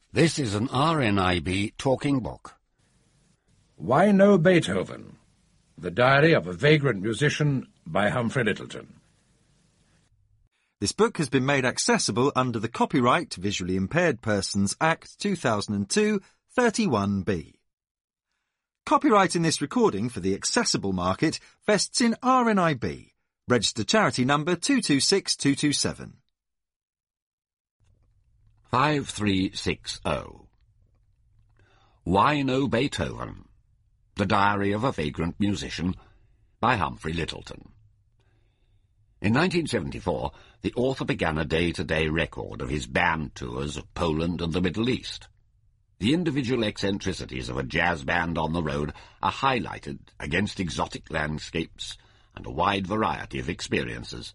This is an RNIB talking book. Why No Beethoven? The Diary of a Vagrant Musician by Humphrey Lyttelton. This book has been made accessible under the Copyright Visually Impaired Persons Act 2002, 31B. Copyright in this recording for the accessible market vests in RNIB, registered charity number 226227. 5360. Why No Beethoven? The Diary of a Vagrant Musician by Humphrey Lyttelton. In 1974, the author began a day-to-day record of his band tours of Poland and the Middle East. The individual eccentricities of a jazz band on the road are highlighted against exotic landscapes and a wide variety of experiences.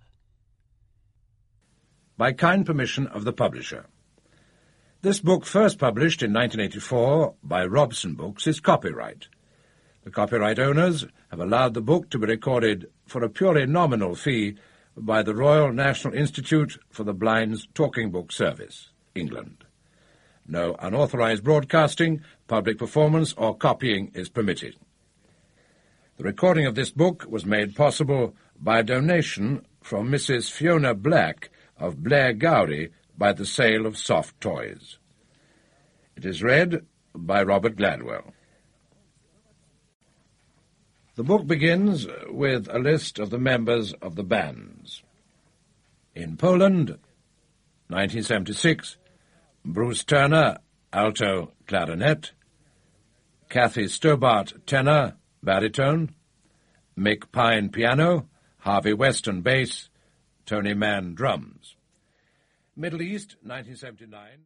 By kind permission of the publisher. This book, first published in 1984 by Robson Books, is copyright. The copyright owners have allowed the book to be recorded for a purely nominal fee by the Royal National Institute for the Blind's Talking Book Service, England. No unauthorized broadcasting, public performance, or copying is permitted. The recording of this book was made possible by a donation from Mrs. Fiona Black of Blair Gowrie by the sale of soft toys. It is read by Robert Gladwell. The book begins with a list of the members of the bands. In Poland, 1976, Bruce Turner, alto clarinet, Kathy Stobart, tenor, baritone, Mick Pine, piano, Harvey Weston, bass, Tony Mann, drums. Middle East, 1979.